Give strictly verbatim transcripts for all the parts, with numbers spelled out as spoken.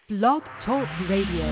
Blog Talk Radio.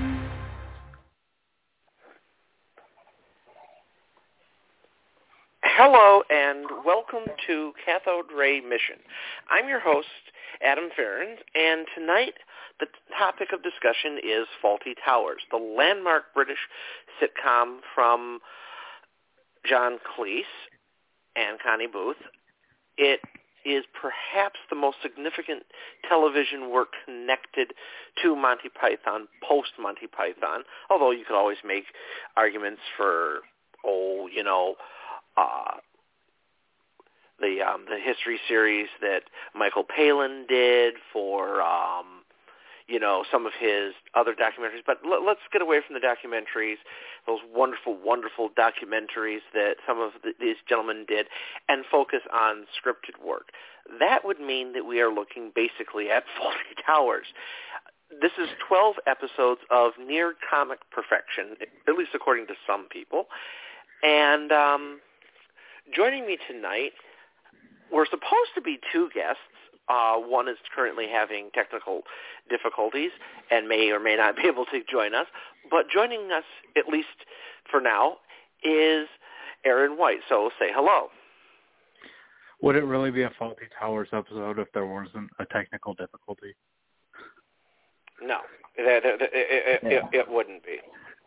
Hello and welcome to Cathode Ray Mission. I'm your host, Adam Ferrens, and tonight the topic of discussion is Fawlty Towers, the landmark British sitcom from John Cleese and Connie Booth. It is perhaps the most significant television work connected to Monty Python, post-Monty Python, although you could always make arguments for, oh, you know, uh, the um, the history series that Michael Palin did, for, um, you know, some of his other documentaries. But l- let's get away from the documentaries, those wonderful, wonderful documentaries that some of the, these gentlemen did, and focus on scripted work. That would mean that we are looking basically at Fawlty Towers. This is twelve episodes of near comic perfection, at least according to some people. And um, joining me tonight, we're supposed to be two guests. Uh, one is currently having technical difficulties and may or may not be able to join us. But joining us, at least for now, is Aaron White. So say hello. Would it really be a Fawlty Towers episode if there wasn't a technical difficulty? No, it, it, it, yeah. it, it wouldn't be.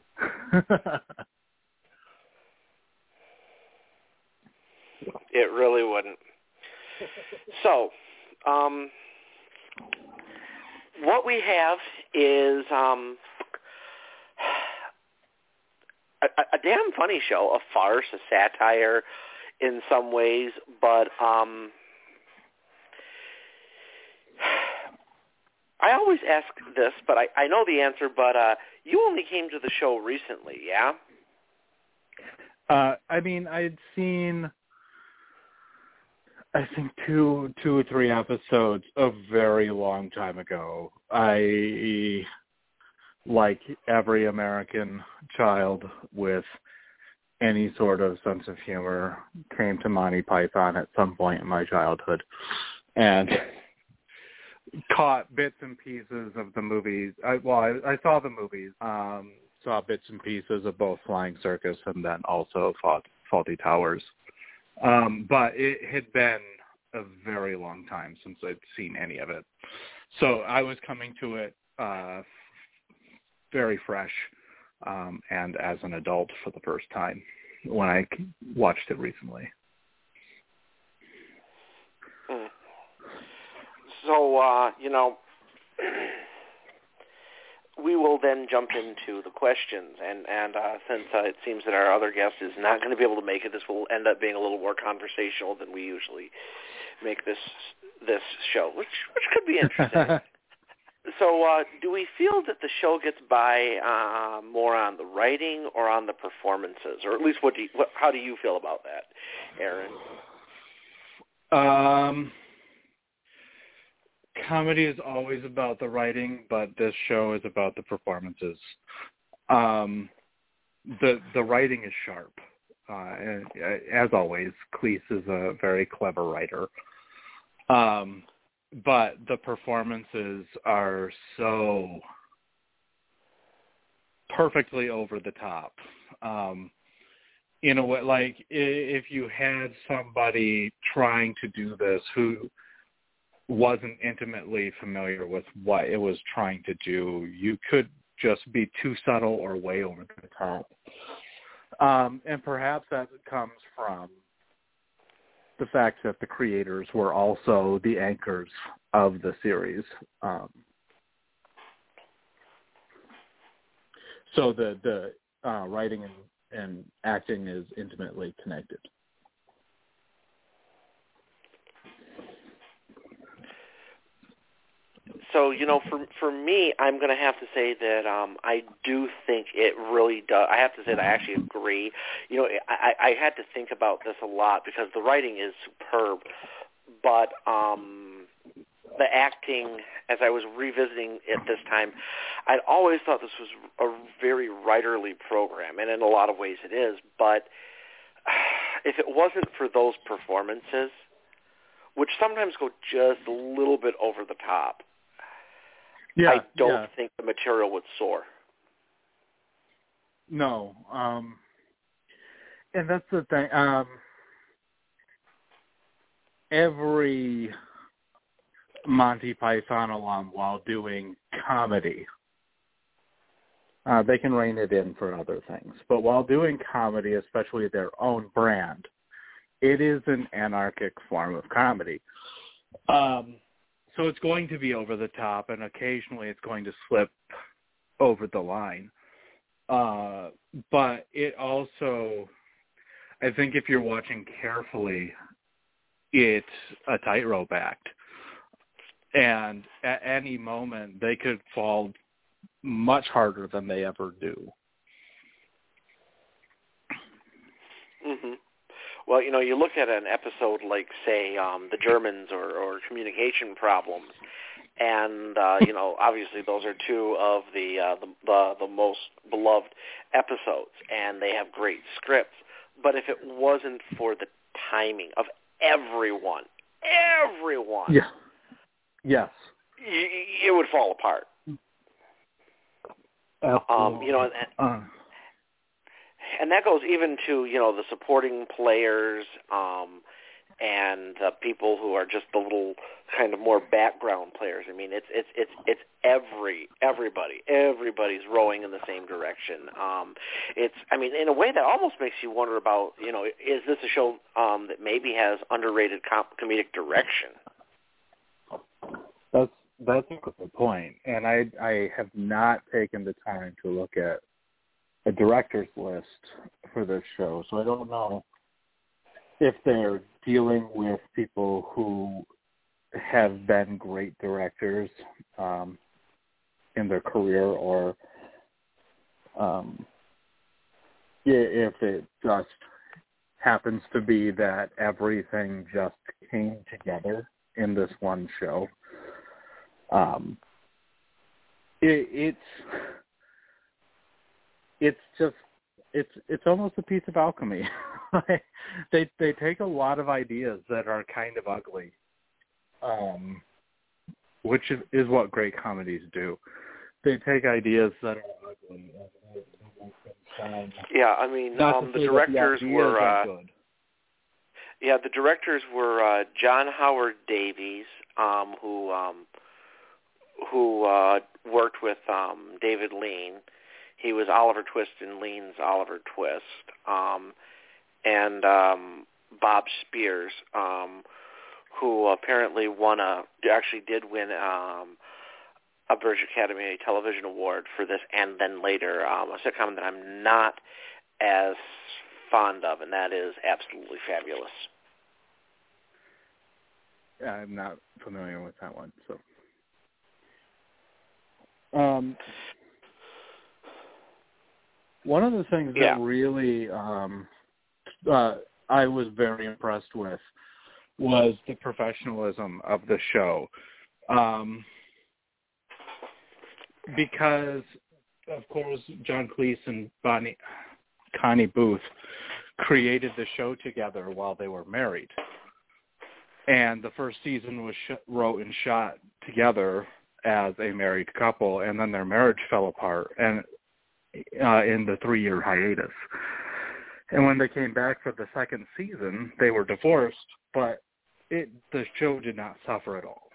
It really wouldn't. So, um, what we have is um, a, a damn funny show, a farce, a satire in some ways, but um, I always ask this, but I, I know the answer, but uh, you only came to the show recently, yeah? Uh, I mean, I'd seen, I think, two, two or three episodes a very long time ago. I, like every American child with any sort of sense of humor, came to Monty Python at some point in my childhood and caught bits and pieces of the movies. I, well, I, I saw the movies, um, saw bits and pieces of both Flying Circus and then also Fawlty Towers. Um, but it had been a very long time since I'd seen any of it. So I was coming to it uh, very fresh um, and as an adult for the first time when I watched it recently. Hmm. So, uh, you know, we will then jump into the questions. And, and uh, since uh, it seems that our other guest is not going to be able to make it, this will end up being a little more conversational than we usually make this this show, which which could be interesting. So uh, do we feel that the show gets by uh, more on the writing or on the performances? Or at least what do you, what, how do you feel about that, Aaron? Um... Comedy is always about the writing, but this show is about the performances. Um, the the writing is sharp. Uh, and, as always, Cleese is a very clever writer. Um, but the performances are so perfectly over the top. Um, in a way, like if you had somebody trying to do this who wasn't intimately familiar with what it was trying to do, you could just be too subtle or way over the top. Um, and perhaps that comes from the fact that the creators were also the anchors of the series. Um, so the, the uh, writing and, and acting is intimately connected. So, you know, for for me, I'm going to have to say that um, I do think it really does. I have to say that I actually agree. You know, I, I had to think about this a lot because the writing is superb, but um, the acting, as I was revisiting it this time, I'd always thought this was a very writerly program, and in a lot of ways it is. But if it wasn't for those performances, which sometimes go just a little bit over the top, Yeah, I don't yeah. think the material would soar. No. Um, and that's the thing. Um, every Monty Python alum, while doing comedy, uh, they can rein it in for other things. But while doing comedy, especially their own brand, it is an anarchic form of comedy. Um, so it's going to be over the top, and occasionally it's going to slip over the line. Uh, but it also, I think if you're watching carefully, it's a tightrope act. And at any moment, they could fall much harder than they ever do. Mm-hmm. Well, you know, you look at an episode like, say, um, The Germans or, or Communication Problems, and, uh, you know, obviously those are two of the, uh, the, the the most beloved episodes, and they have great scripts. But if it wasn't for the timing of everyone, everyone, yeah, yes, y- it would fall apart. Absolutely. Um, you know, and, uh. and that goes even to, you know, the supporting players um, and uh, people who are just the little kind of more background players. I mean, it's it's it's it's every everybody everybody's rowing in the same direction. Um, it's I mean, in a way that almost makes you wonder about, you know, is this a show um, that maybe has underrated com- comedic direction? That's that's a good point, and I I have not taken the time to look at a director's list for this show, so I don't know if they're dealing with people who have been great directors um, in their career, or um, if it just happens to be that everything just came together in this one show. Um, it, it's it's just it's it's almost a piece of alchemy. they they take a lot of ideas that are kind of ugly, um, which is, is what great comedies do. They take ideas that are ugly and they, they make them sound. Yeah, I mean, Not um, to the say directors that the were. are Uh, good. Yeah, the directors were uh, John Howard Davies, um, who um, who uh, worked with um, David Lean. He was Oliver Twist in Lean's Oliver Twist, um, and um, Bob Spears, um, who apparently won a actually did win um, a British Academy Television Award for this, and then later um, a sitcom that I'm not as fond of, and that is Absolutely Fabulous. Yeah, I'm not familiar with that one. So, um, one of the things yeah. that really um, uh, I was very impressed with was the professionalism of the show, um, because, of course, John Cleese and Bonnie, Connie Booth created the show together while they were married. And the first season was sh- wrote and shot together as a married couple, and then their marriage fell apart and uh, in the three-year hiatus. And when they came back for the second season, they were divorced, but it, the show did not suffer at all.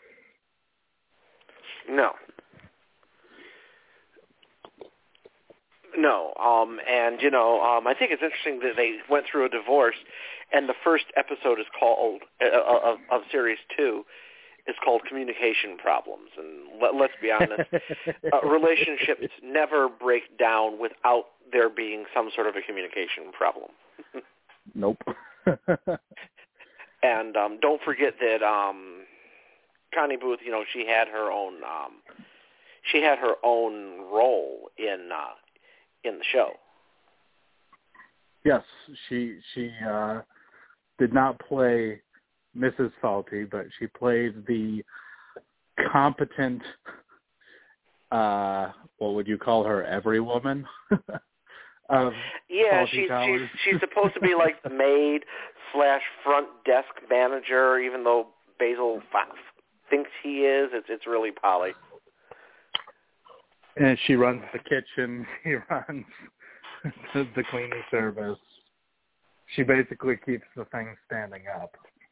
No. No, um, and, you know, um, I think it's interesting that they went through a divorce, and the first episode is called, uh, of, of Series two, is called Communication Problems. And let, let's be honest, uh, relationships never break down without there being some sort of a communication problem. Nope. And um, don't forget that um, Connie Booth, you know, she had her own, um, she had her own role in uh, in the show. Yes, she she uh, did not play Missus Salty, but she played the competent, uh, what would you call her, every woman? of yeah, Salty she's, Towers. she's she's supposed to be like the maid slash front desk manager, even though Basil f- thinks he is. It's it's really Polly. And she runs the kitchen. She runs the, the cleaning service. She basically keeps the thing standing up.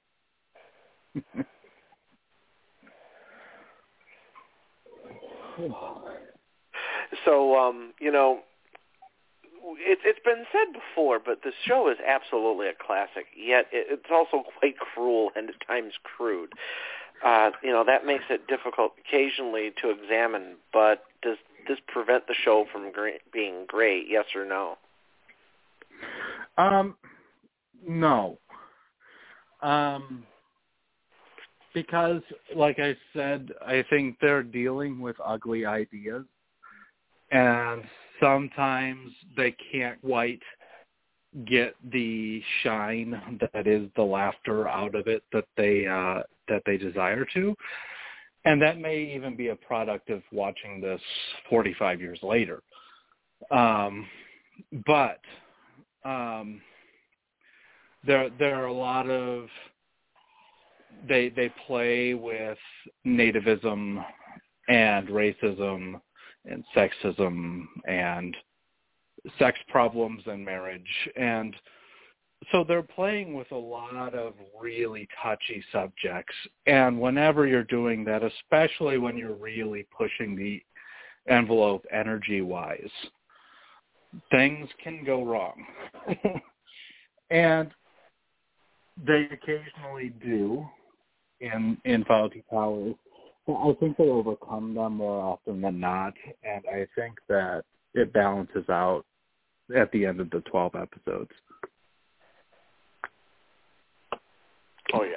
So, um, you know, it, it's been said before, but the show is absolutely a classic, yet it, it's also quite cruel and at times crude. Uh, you know, that makes it difficult occasionally to examine, but does this prevent the show from great, being great, yes or no? Um, no. Um, because, like I said, I think they're dealing with ugly ideas, and sometimes they can't quite get the shine that is the laughter out of it that they uh, that they desire to. And that may even be a product of watching this forty-five years later. Um, but um, there there are a lot of they they play with nativism and racism and sexism and sex problems and marriage, and so they're playing with a lot of really touchy subjects. And whenever you're doing that, especially when you're really pushing the envelope energy-wise, things can go wrong. And they occasionally do in in Fawlty Towers. But I think they overcome them more often than not, and I think that it balances out at the end of the twelve episodes. Oh, yeah.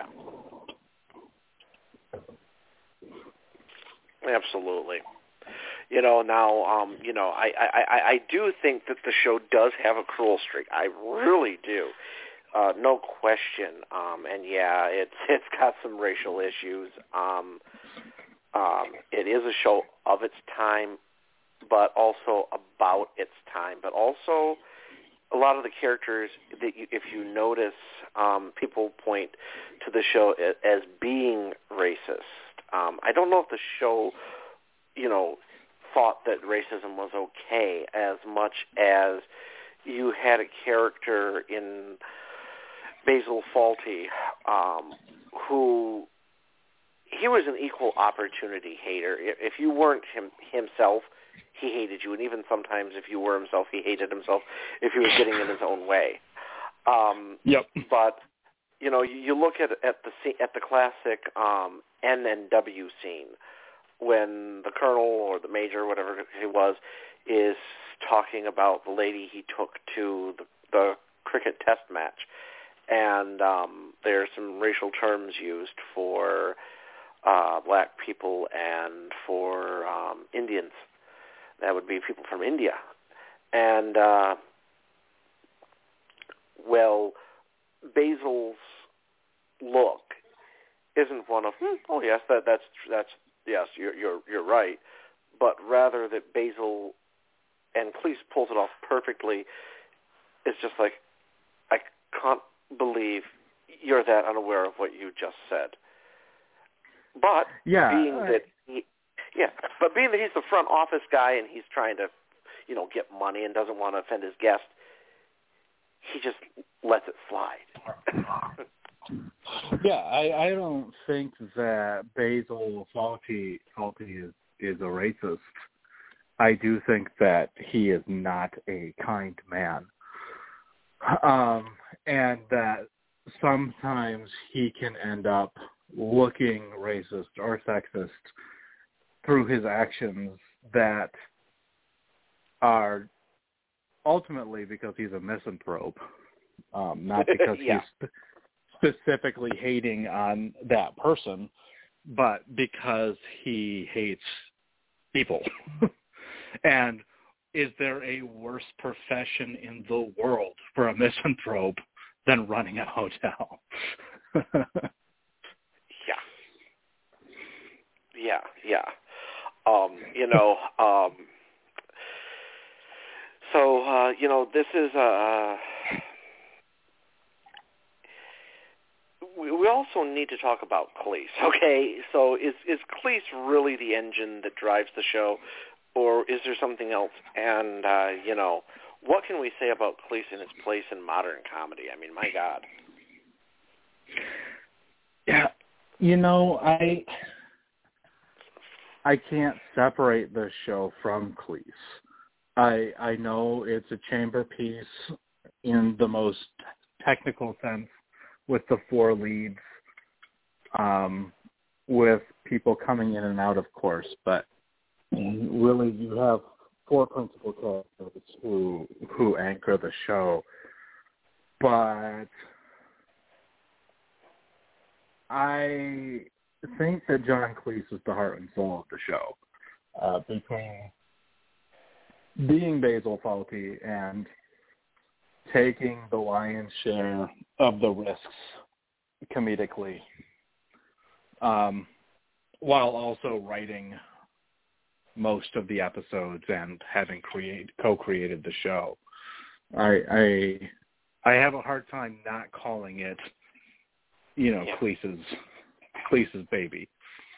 Absolutely. You know, now, um, you know, I, I, I, I do think that the show does have a cruel streak. I really do. Uh, no question. Um, and, yeah, it's it's got some racial issues. Um, um, it is a show of its time, but also about its time, but also a lot of the characters that you, if you notice, um, people point to the show as being racist. Um, I don't know if the show, you know, thought that racism was okay as much as you had a character in Basil Fawlty um, who he was an equal opportunity hater. If you weren't him himself, he hated you, and even sometimes if you were himself, he hated himself if he was getting in his own way. Um, yep. But you know, you, you look at at the at the classic um, N N W scene when the colonel or the major, whatever he was, is talking about the lady he took to the, the cricket test match, and um, there's some racial terms used for uh, black people and for um, Indians. That would be people from India. And, uh, well, Basil's look isn't one of, hmm, oh, yes, that, that's, that's, yes, you're, you're, you're right. But rather that Basil, and Cleese pulls it off perfectly, it's just like, I can't believe you're that unaware of what you just said. But yeah, being I... that he, Yeah, but being that he's the front office guy and he's trying to, you know, get money and doesn't want to offend his guest, he just lets it slide. yeah, I, I don't think that Basil Fawlty, Fawlty is, is a racist. I do think that he is not a kind man. Um, and that sometimes he can end up looking racist or sexist through his actions that are ultimately because he's a misanthrope, um, not because yeah. he's sp- specifically hating on that person, but because he hates people. And is there a worse profession in the world for a misanthrope than running a hotel? yeah. Yeah, yeah. Um, you know, um, so, uh, you know, this is, uh, we, we also need to talk about Cleese, okay? So is, is Cleese really the engine that drives the show, or is there something else? And, uh, you know, what can we say about Cleese and his place in modern comedy? I mean, my God. Yeah, you know, I I can't separate this show from Cleese. I I know it's a chamber piece in the most technical sense, with the four leads, um, with people coming in and out, of course, but really you have four principal characters who who anchor the show. But I think that John Cleese is the heart and soul of the show, uh, between being Basil Fawlty and taking the lion's share of the risks comedically, um, while also writing most of the episodes and having create co-created the show. I I I have a hard time not calling it, you know, yeah. Cleese's Cleese's baby.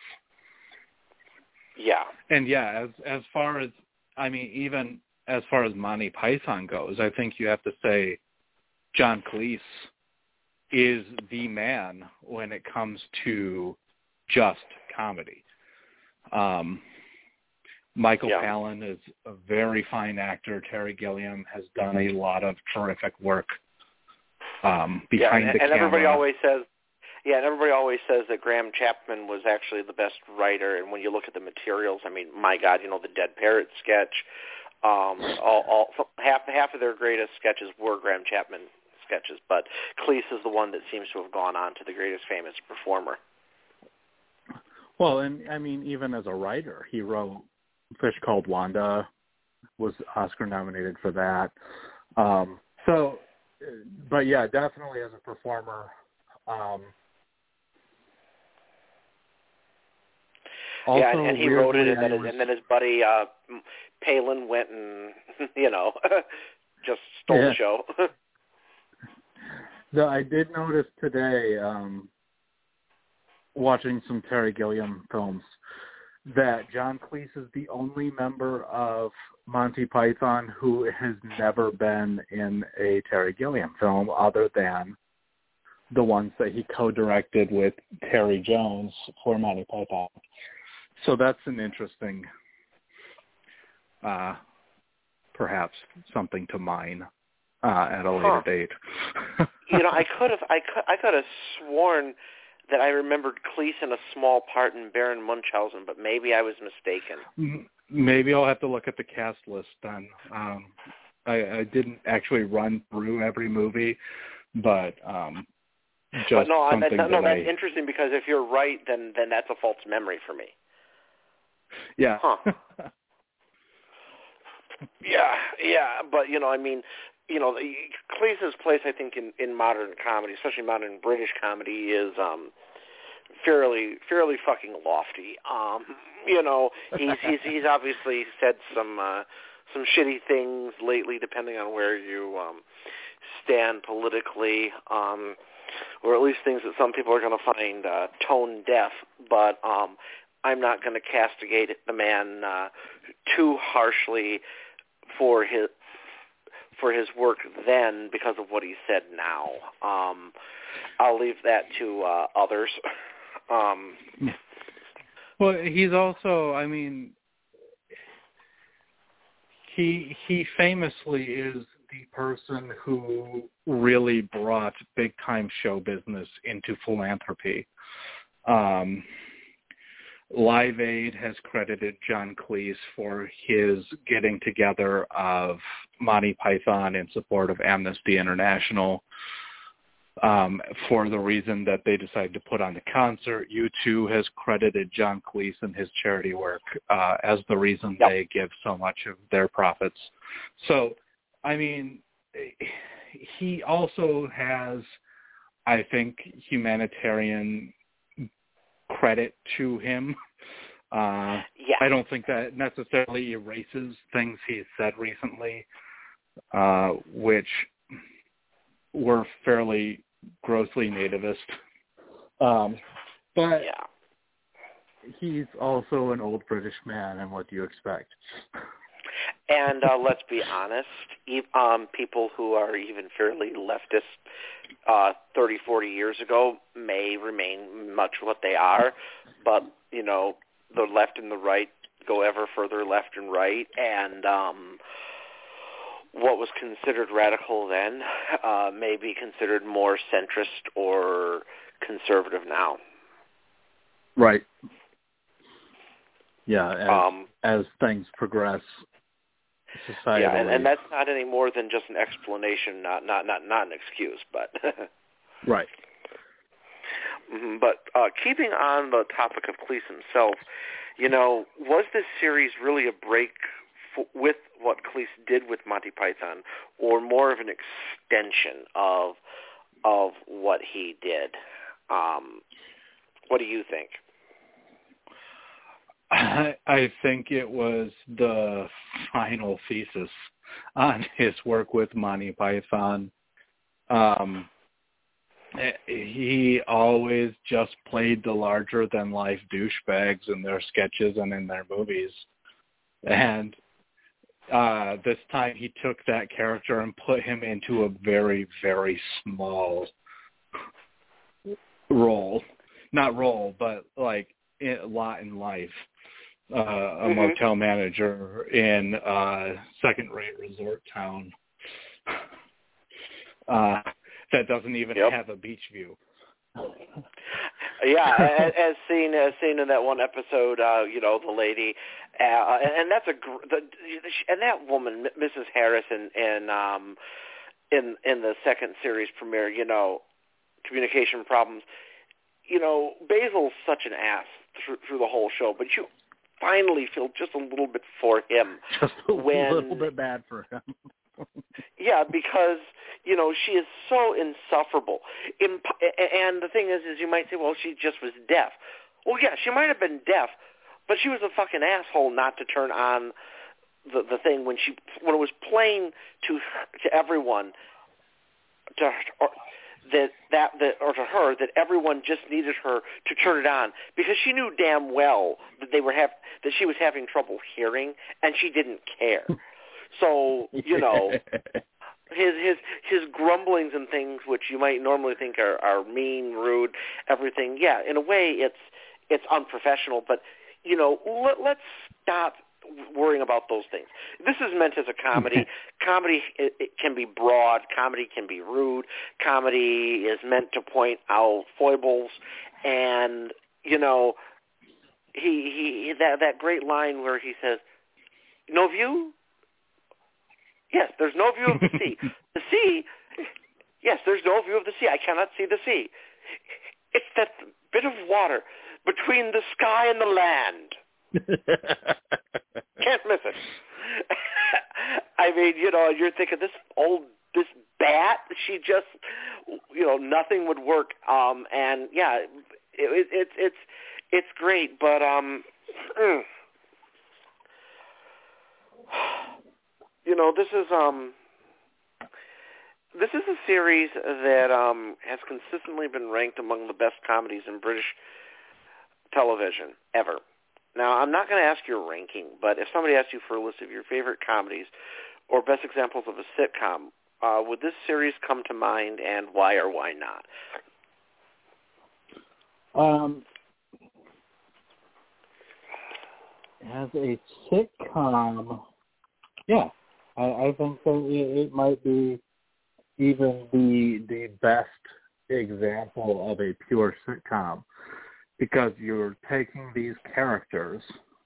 Yeah. And yeah, as as far as I mean, even as far as Monty Python goes, I think you have to say John Cleese is the man when it comes to just comedy. Um, Michael yeah. Palin is a very fine actor. Terry Gilliam has done a lot of terrific work um, behind yeah, and, the and camera. everybody always says, yeah, and everybody always says that Graham Chapman was actually the best writer. And when you look at the materials, I mean, my God, you know, the Dead Parrot sketch, um, all, all half half of their greatest sketches were Graham Chapman sketches, but Cleese is the one that seems to have gone on to the greatest famous performer. Well, and I mean, even as a writer, he wrote Fish Called Wanda, was Oscar nominated for that. Um, so, but yeah, definitely as a performer. Um, also, yeah, and, and he wrote it, and then, his, was, and then his buddy uh, Palin went and, you know, just stole yeah. the show. So I did notice today, um, watching some Terry Gilliam films, that John Cleese is the only member of Monty Python who has never been in a Terry Gilliam film other than the ones that he co-directed with Terry Jones for Monty Python. So that's an interesting, uh, perhaps something to mine uh, at a later huh. date. You know, I could have, I could, I could have sworn that I remembered Cleese in a small part in Baron Munchausen, but maybe I was mistaken. Maybe I'll have to look at the cast list then. Um, I, I didn't actually run through every movie, but um, just but no, something that, no, that that's I, interesting because if you're right, then then that's a false memory for me. Yeah. Huh. yeah, yeah, but you know, I mean, you know, Cleese's place, I think, in, in modern comedy, especially modern British comedy, is um, fairly fairly fucking lofty. Um, you know, he's he's he's obviously said some uh, some shitty things lately, depending on where you um, stand politically, um, or at least things that some people are going to find uh, tone deaf. But um, I'm not going to castigate the man uh, too harshly for his for his work then because of what he said now. Um, I'll leave that to uh, others. um, well, he's also, I mean, he he famously is the person who really brought big-time show business into philanthropy. Um, Live Aid has credited John Cleese for his getting together of Monty Python in support of Amnesty International um, for the reason that they decided to put on the concert. U two has credited John Cleese and his charity work uh, as the reason yep. they give so much of their profits. So, I mean, he also has, I think, humanitarian credit to him. Uh, yeah. I don't think that necessarily erases things he's said recently, uh, which were fairly grossly nativist. Um, but yeah. he's also an old British man, and what do you expect? And uh, let's be honest, um, people who are even fairly leftist uh, thirty, forty years ago may remain much what they are, but, you know, the left and the right go ever further left and right, and um, what was considered radical then uh, may be considered more centrist or conservative now. Right. Yeah, as, um, as things progress societally. Yeah, and, and that's not any more than just an explanation, not not not, not an excuse, but right. Mm-hmm. But uh, keeping on the topic of Cleese himself, you know, was this series really a break f- with what Cleese did with Monty Python, or more of an extension of of what he did? Um, what do you think? I, I think it was the final thesis on his work with Monty Python. Um, he always just played the larger-than-life douchebags in their sketches and in their movies. And uh, this time he took that character and put him into a very, very small role. Not role, but like a lot in life. Uh, a mm-hmm. motel manager in a second-rate resort town uh, that doesn't even yep. have a beach view. Yeah, as, as seen as seen in that one episode, uh, you know, the lady, uh, and, and that's a gr- the, and that woman, Missus Harris, in in um, in in the second series premiere, you know, communication problems. You know, Basil's such an ass through, through the whole show, but you finally feel just a little bit for him. Just a when, little bit bad for him. Yeah, because, you know, she is so insufferable. Imp- and the thing is, is you might say, well, she just was deaf. Well, yeah, she might have been deaf, but she was a fucking asshole not to turn on the the thing when she when it was plain to to everyone to or, that that that or to her that everyone just needed her to turn it on, because she knew damn well that they were have that she was having trouble hearing, and she didn't care. So, you know, his his his grumblings and things, which you might normally think are, are mean, rude, everything. Yeah, in a way, it's it's unprofessional. But, you know, let, let's stop worrying about those things. This is meant as a comedy. Comedy it, it can be broad. Comedy can be rude. Comedy is meant to point out foibles. And, you know, he he that that great line where he says, "No view." Yes, there's no view of the sea. The sea, yes, there's no view of the sea. I cannot see the sea. It's that bit of water between the sky and the land. Can't miss it. I mean, you know, you're thinking this old, this bat, she just, you know, nothing would work. Um, and yeah, it, it, it's it's it's great, but um. Mm. You know, this is um, this is a series that um, has consistently been ranked among the best comedies in British television ever. Now, I'm not going to ask your ranking, but if somebody asked you for a list of your favorite comedies or best examples of a sitcom, uh, would this series come to mind, and why or why not? Um, as a sitcom, yeah. I think that it might be even the the best example of a pure sitcom, because you're taking these characters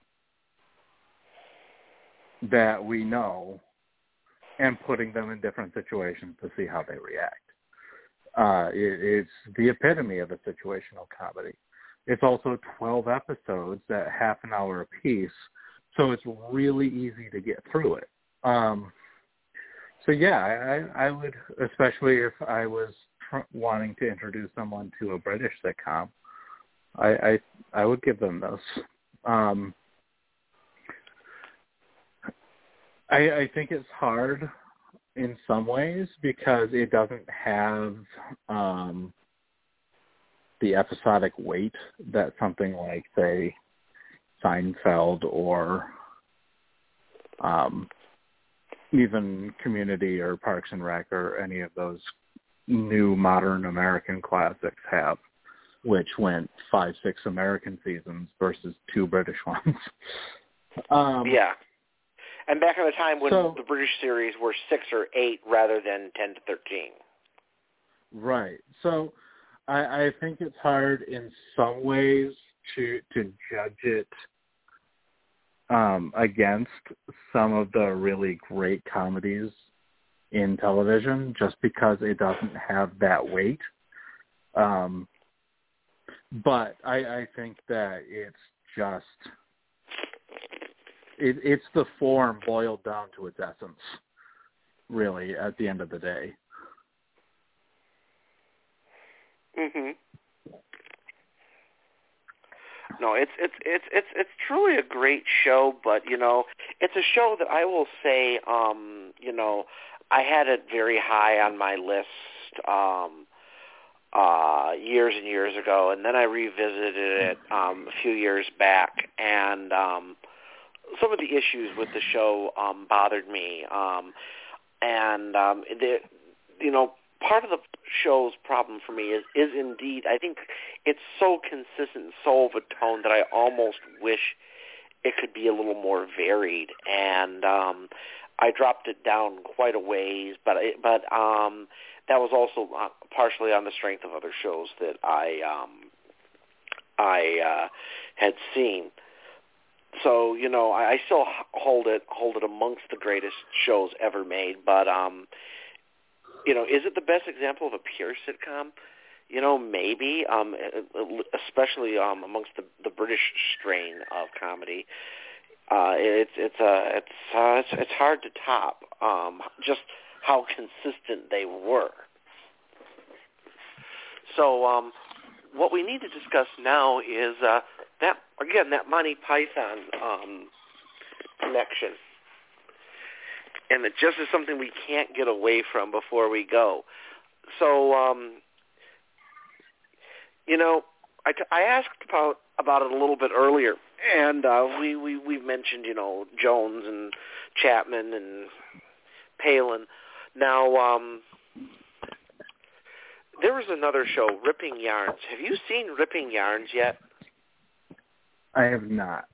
that we know and putting them in different situations to see how they react. Uh, it, it's the epitome of a situational comedy. It's also twelve episodes at half an hour apiece, so it's really easy to get through it. Um, so yeah, I, I would, especially if I was tr- wanting to introduce someone to a British sitcom, I, I, I would give them those. Um, I, I think it's hard in some ways because it doesn't have um, the episodic weight that something like, say, Seinfeld or um, even Community or Parks and Rec or any of those new modern American classics have, which went five, six American seasons versus two British ones. um, yeah. And back in the time when so, the British series were six or eight rather than ten to thirteen. Right. So I, I think it's hard in some ways to to judge it um, against some of the really great comedies in television just because it doesn't have that weight. Um, but I, I think that it's just, it, it's the form boiled down to its essence, really, at the end of the day. Mhm. No, it's it's it's it's it's truly a great show, but you know, it's a show that I will say, um, you know, I had it very high on my list um, uh, years and years ago, and then I revisited it um, a few years back, and um, some of the issues with the show um, bothered me, um, and um, the, you know. Part of the show's problem for me is, is indeed, I think it's so consistent, so of a tone that I almost wish it could be a little more varied. And um, I dropped it down quite a ways, but it, but um, that was also uh, partially on the strength of other shows that I um, I uh, had seen. So you know, I, I still hold it hold it amongst the greatest shows ever made, but. Um, You know, is it the best example of a pure sitcom? You know, maybe, um, especially um, amongst the, the British strain of comedy. Uh, it's it's uh, it's, uh, it's it's hard to top um, just how consistent they were. So, um, what we need to discuss now is uh, that again that Monty Python um, connection. And it just is something we can't get away from before we go. So, um, you know, I, t- I asked about, about it a little bit earlier, and uh, we, we, we mentioned, you know, Jones and Chapman and Palin. Now, um, there was another show, Ripping Yarns. Have you seen Ripping Yarns yet? I have not.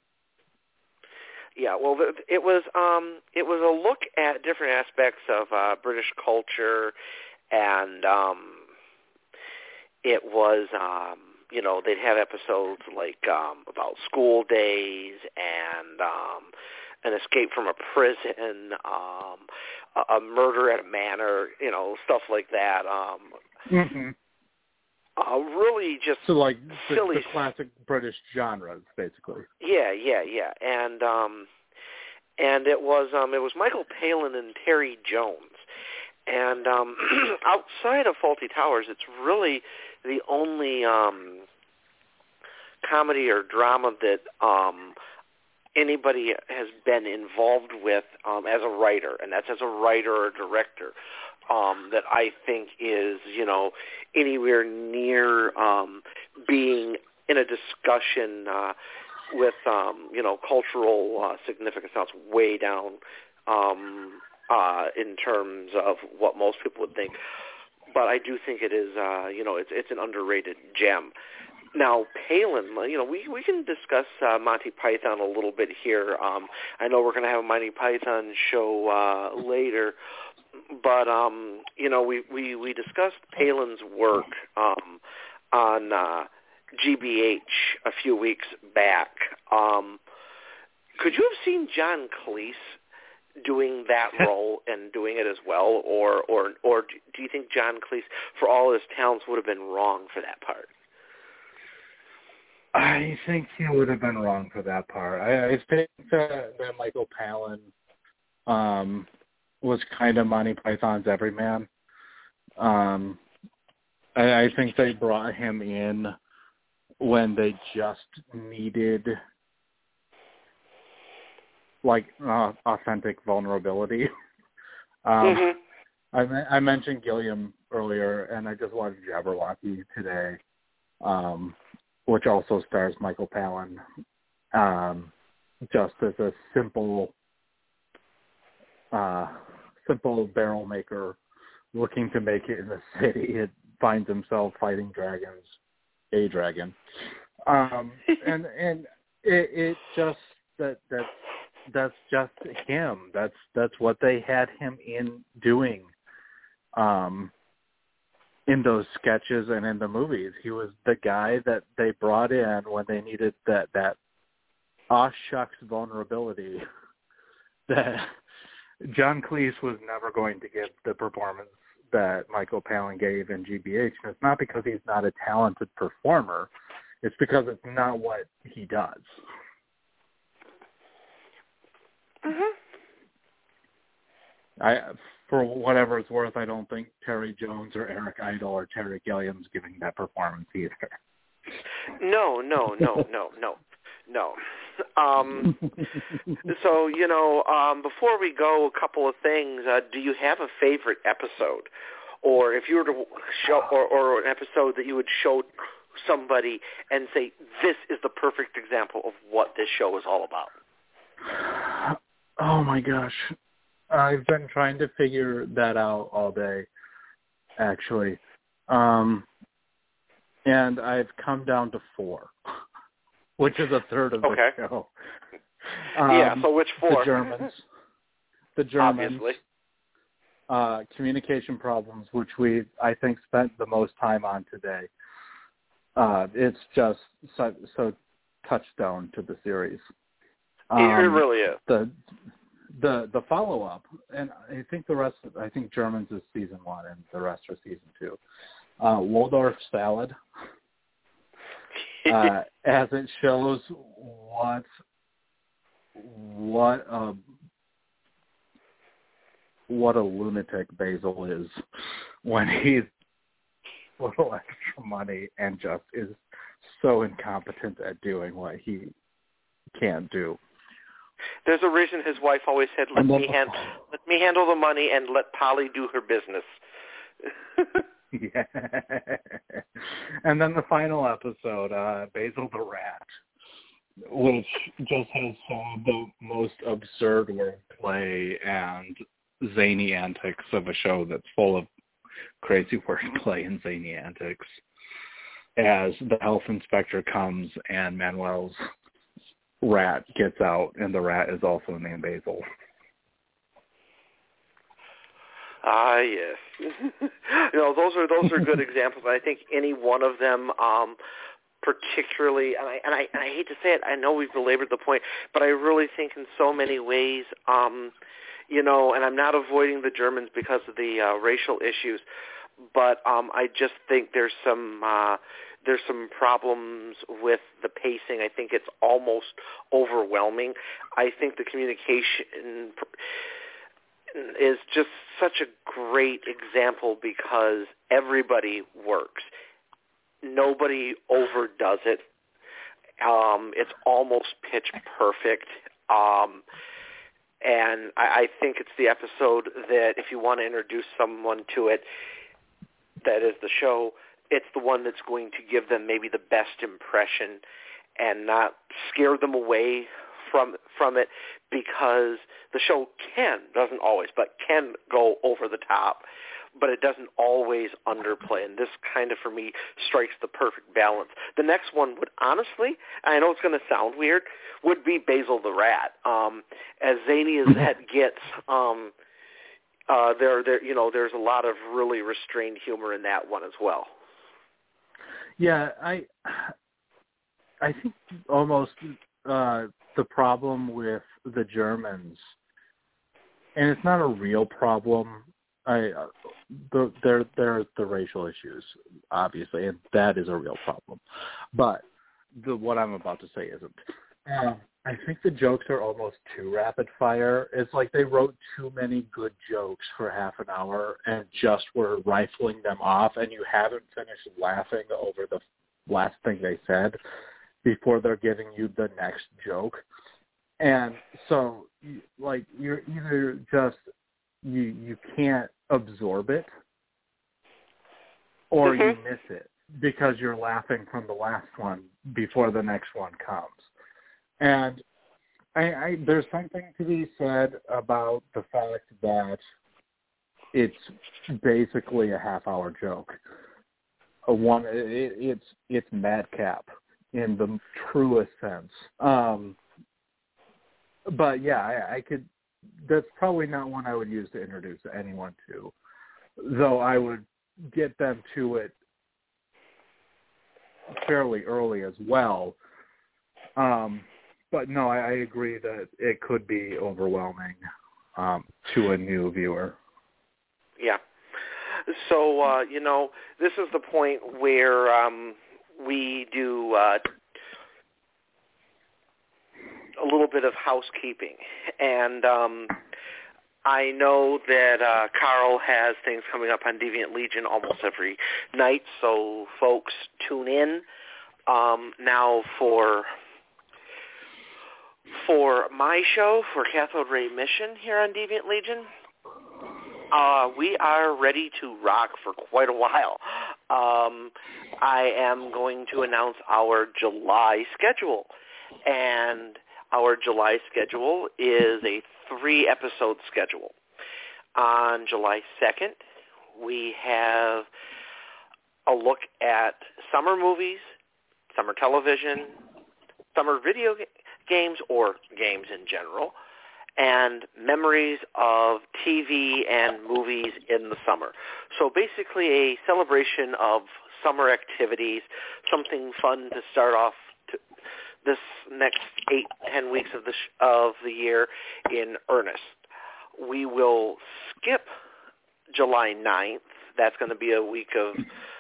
Yeah, well, it was um, it was a look at different aspects of uh, British culture, and um, it was, um, you know, they'd have episodes like um, about school days and um, an escape from a prison, um, a, a murder at a manor, you know, stuff like that. Um, mm-hmm. Uh, really just so like the, silly, the classic British genres, basically. Yeah, yeah, yeah, and um, and it was um, it was Michael Palin and Terry Jones, and um, outside of Fawlty Towers, it's really the only um, comedy or drama that um, anybody has been involved with um, as a writer, and that's as a writer or director. Um, that I think is, you know, anywhere near um, being in a discussion uh, with, um, you know, cultural uh, significance. Now it's way down um, uh, in terms of what most people would think. But I do think it is, uh, you know, it's it's an underrated gem. Now, Palin, you know, we, we can discuss uh, Monty Python a little bit here. Um, I know we're going to have a Monty Python show uh, later. But, um, you know, we, we, we discussed Palin's work um, on uh, G B H a few weeks back. Um, could you have seen John Cleese doing that role and doing it as well? Or, or, or do you think John Cleese, for all his talents, would have been wrong for that part? I think he would have been wrong for that part. I, I think that, that Michael Palin um, – was kind of Monty Python's everyman. Um, I, I think they brought him in when they just needed like uh, authentic vulnerability. um, mm-hmm. I, I mentioned Gilliam earlier, and I just watched Jabberwocky today, um, which also stars Michael Palin um, just as a simple, uh, simple barrel maker looking to make it in the city. It finds himself fighting dragons, a dragon, um, and and it, it just that that that's just him. That's that's what they had him in doing. Um, in those sketches and in the movies, he was the guy that they brought in when they needed that that aw shucks vulnerability that John Cleese was never going to give the performance that Michael Palin gave in G B H. And it's not because he's not a talented performer. It's because it's not what he does. Mm-hmm. I, for whatever it's worth, I don't think Terry Jones or Eric Idle or Terry Gilliam's giving that performance either. No, no, no, no, no, no. Um, so, you know, um, before we go, a couple of things. Uh, do you have a favorite episode? Or if you were to show, or, or an episode that you would show somebody and say, this is the perfect example of what this show is all about? Oh, my gosh. I've been trying to figure that out all day, actually. Um, and I've come down to four, which is a third of okay. the show. Um, yeah, so which four? The Germans. The Germans. Obviously. Uh, communication problems, which we, I think, spent the most time on today. Uh, it's just so, so touchstone to the series. Um, it really is. The the the follow up, and I think the rest. I think Germans is season one, and the rest are season two. Uh, Waldorf salad, uh, as it shows what what a what a lunatic Basil is when he's a little extra money and just is so incompetent at doing what he can't do. There's a reason his wife always said, let me, hand, let me handle the money and let Polly do her business. Yeah. And then the final episode, uh, Basil the Rat, which just has some of the most absurd wordplay and zany antics of a show that's full of crazy wordplay and zany antics, as the health inspector comes and Manuel's rat gets out, and the rat is also named Basil. Ah, yes. you know, those are those are good examples. I think any one of them, um, particularly, and I, and I and I hate to say it, I know we've belabored the point, but I really think in so many ways, um, you know, and I'm not avoiding the Germans because of the uh, racial issues, but um, I just think there's some uh, there's some problems with the pacing. I think it's almost overwhelming. I think the communication is just such a great example because everybody works. Nobody overdoes it. Um, it's almost pitch perfect. Um, and I, I think it's the episode that if you want to introduce someone to it, that is the show, it's the one that's going to give them maybe the best impression and not scare them away from from it, because the show can, doesn't always, but can go over the top, but it doesn't always underplay. And this kind of, for me, strikes the perfect balance. The next one would honestly, I know it's going to sound weird, would be Basil the Rat. Um, as zany as that gets, um, uh, there, there, you know, there's a lot of really restrained humor in that one as well. Yeah, I, I think almost uh, the problem with the Germans, and it's not a real problem. I, uh, the, there, there are the racial issues, obviously, and that is a real problem. But the, what I'm about to say isn't. Uh, I think the jokes are almost too rapid fire. It's like they wrote too many good jokes for half an hour and just were rifling them off, and you haven't finished laughing over the last thing they said before they're giving you the next joke. And so, like, you're either just, you you can't absorb it, or mm-hmm. you miss it because you're laughing from the last one before the next one comes. And I, I, there's something to be said about the fact that it's basically a half-hour joke. A one, it, it's it's madcap in the truest sense. Um, but yeah, I, I could. That's probably not one I would use to introduce anyone to, though I would get them to it fairly early as well. Um, but no, I, I agree that it could be overwhelming um, to a new viewer. Yeah. So, uh, you know, this is the point where um, we do uh, a little bit of housekeeping. And um, I know that uh, Carl has things coming up on Deviant Legion almost every night, so folks tune in. Um, now for for my show, for Cathode Ray Mission here on Deviant Legion, Uh, we are ready to rock for quite a while. Um, I am going to announce our July schedule, and our July schedule is a three-episode schedule. On July second, we have a look at summer movies, summer television, summer video games, or games in general, and memories of T V and movies in the summer. So basically a celebration of summer activities, something fun to start off to this next eight, ten weeks of the, sh- of the year in earnest. We will skip July ninth. That's going to be a week of,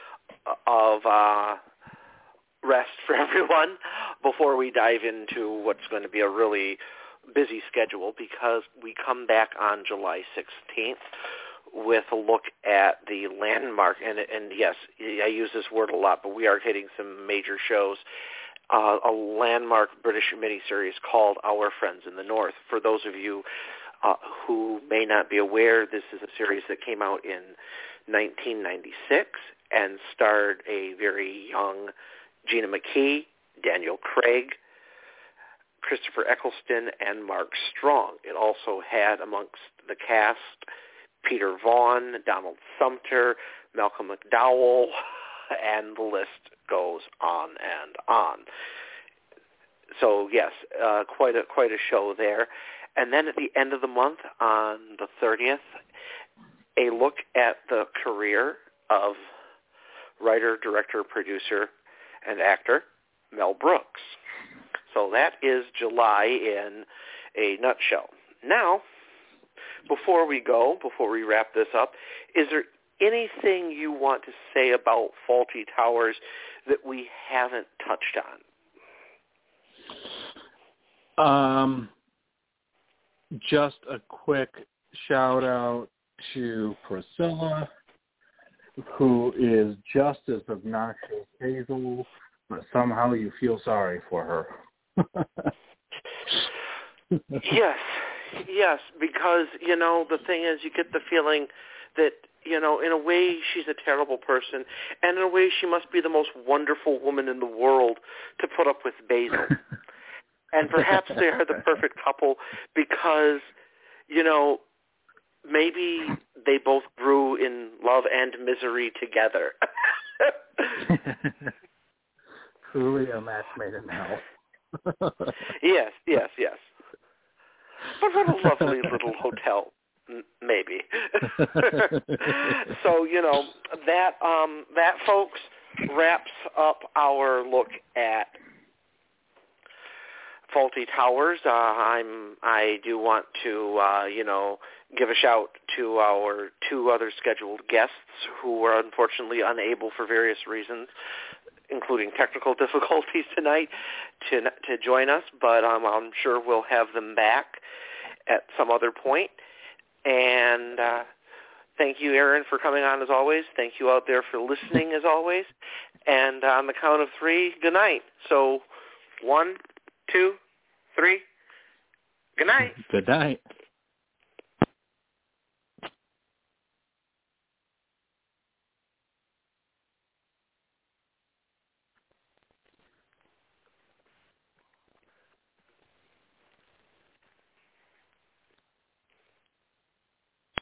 of uh, rest for everyone before we dive into what's going to be a really busy schedule, because we come back on July sixteenth with a look at the landmark, and, and yes, I use this word a lot, but we are hitting some major shows, uh, a landmark British miniseries called Our Friends in the North. For those of you uh, who may not be aware, this is a series that came out in nineteen ninety-six and starred a very young Gina McKee, Daniel Craig, Christopher Eccleston, and Mark Strong. It also had amongst the cast Peter Vaughan, Donald Sumter, Malcolm McDowell, and the list goes on and on. So yes, uh, quite a quite a show there. And then at the end of the month, on the thirtieth, a look at the career of writer, director, producer, and actor Mel Brooks. So that is July in a nutshell. Now, before we go, before we wrap this up, is there anything you want to say about Fawlty Towers that we haven't touched on? Um, just a quick shout out to Priscilla, who is just as obnoxious as Hazel, but somehow you feel sorry for her. Yes, yes, because, you know, the thing is, you get the feeling that, you know, in a way she's a terrible person, and in a way she must be the most wonderful woman in the world to put up with Basil. And perhaps they are the perfect couple because, you know, maybe they both grew in love and misery together. Truly a match made in hell. Yes, yes, yes. But what a lovely little hotel, maybe. So, you know, that, um, that, folks, wraps up our look at Fawlty Towers. Uh, I'm, I do want to, uh, you know, give a shout to our two other scheduled guests who were unfortunately unable for various reasons, including technical difficulties tonight, to to join us, but um, I'm sure we'll have them back at some other point. And uh, thank you, Aaron, for coming on as always. Thank you out there for listening as always. And on the count of three, good night. So one, two, three, good night. Good night.